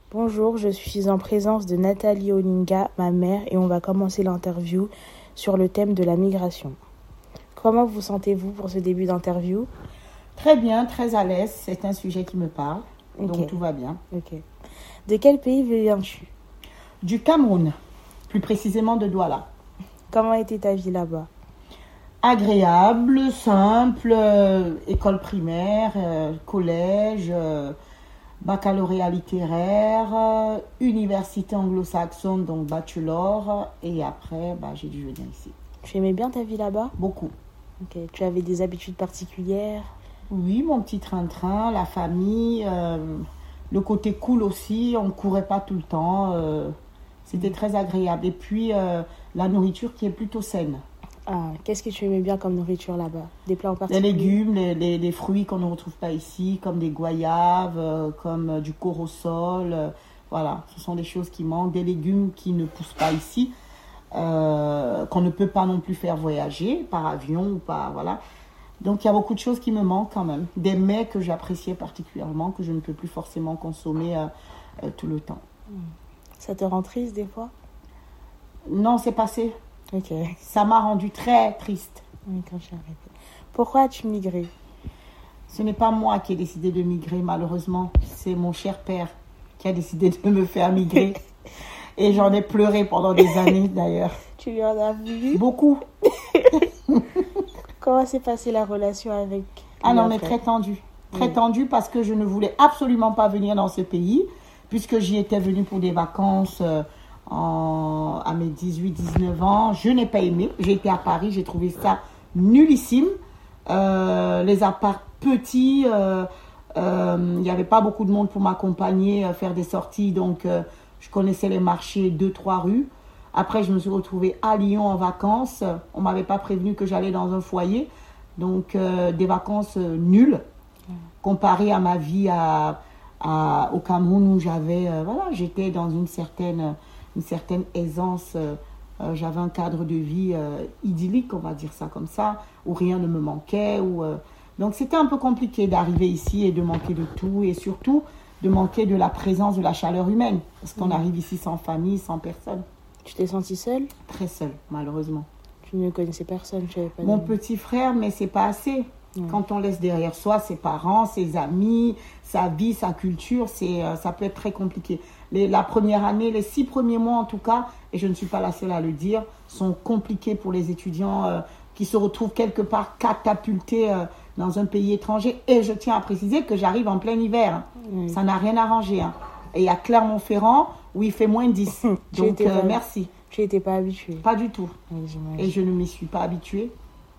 Bonjour, je suis en présence de Nathalie Olinga, ma mère, et on va commencer l'interview sur le thème de la migration. Comment vous sentez-vous pour ce début d'interview ? Très bien, très à l'aise. C'est un sujet qui me parle, Ok. donc tout va bien. Ok. De quel pays viens-tu ? Du Cameroun, plus précisément de Douala. Comment était ta vie là-bas ? Agréable, simple, école primaire, collège, baccalauréat littéraire, université anglo-saxonne, donc bachelor, et après, j'ai dû venir ici. Tu aimais bien ta vie là-bas ? Beaucoup. Ok. Tu avais des habitudes particulières ? Oui, mon petit train-train, la famille, le côté cool aussi, on ne courait pas tout le temps, c'était très agréable. Et puis, la nourriture qui est plutôt saine. Ah, qu'est-ce que tu aimais bien comme nourriture là-bas ? Des plats en Les particulier ? légumes, les fruits qu'on ne retrouve pas ici, comme des goyaves, comme du corosol. Voilà, ce sont des choses qui manquent. Des légumes qui ne poussent pas ici, qu'on ne peut pas non plus faire voyager par avion ou par... Voilà. Donc, il y a beaucoup de choses qui me manquent quand même. Des mets que j'appréciais particulièrement, que je ne peux plus forcément consommer tout le temps. Ça te rend triste des fois ? Non, c'est passé. Ok. Ça m'a rendu très triste. Oui, quand j'ai arrêté. Pourquoi as-tu migré ? Ce n'est pas moi qui ai décidé de migrer, malheureusement. C'est mon cher père qui a décidé de me faire migrer. Et j'en ai pleuré pendant des années, d'ailleurs. Tu lui en as voulu ? Beaucoup. Comment s'est passée la relation avec Ah lui non, mais après ? très tendue. Très Oui. tendue parce que je ne voulais absolument pas venir dans ce pays, puisque j'y étais venue pour des vacances à mes 18-19 ans. Je n'ai pas aimé. J'ai été à Paris, j'ai trouvé ça nullissime. Les apparts petits, il n'y avait pas beaucoup de monde pour m'accompagner, faire des sorties, donc je connaissais les marchés 2-3 rues. Après, je me suis retrouvée à Lyon en vacances. On ne m'avait pas prévenu que j'allais dans un foyer. Donc, des vacances nulles comparées à ma vie au Cameroun où j'étais dans une certaine aisance. J'avais un cadre de vie idyllique, on va dire ça comme ça, où rien ne me manquait. Donc, c'était un peu compliqué d'arriver ici et de manquer de tout. Et surtout, de manquer de la présence, de la chaleur humaine. Parce qu'on arrive ici sans famille, sans personne. Tu t'es sentie seule ? Très seule, malheureusement. Tu ne connaissais personne, tu n'avais pas Mon d'amis. petit frère, mais c'est pas assez. Quand on laisse derrière soi ses parents, ses amis, sa vie, sa culture, ça peut être très compliqué. La première année, les 6 premiers mois en tout cas, et je ne suis pas la seule à le dire, sont compliqués pour les étudiants qui se retrouvent quelque part catapultés dans un pays étranger. Et je tiens à préciser que j'arrive en plein hiver. Hein. Oui. Ça n'a rien arrangé. Hein. Et à Clermont-Ferrand, où il fait moins 10. Donc, merci. Tu n'étais pas habituée. Pas du tout. Oui, j'imagine. Et je ne m'y suis pas habituée.